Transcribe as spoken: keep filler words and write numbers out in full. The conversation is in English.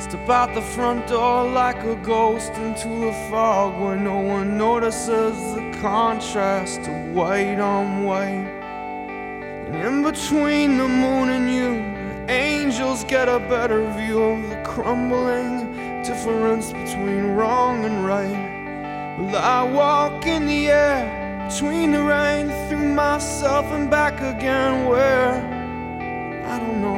Step out the front door like a ghost into the fog where no one notices the contrast of white on white. And in between the moon and you, the angels get a better view of the crumbling difference between wrong and right. Well, I walk in the air between the rain, through myself and back again, where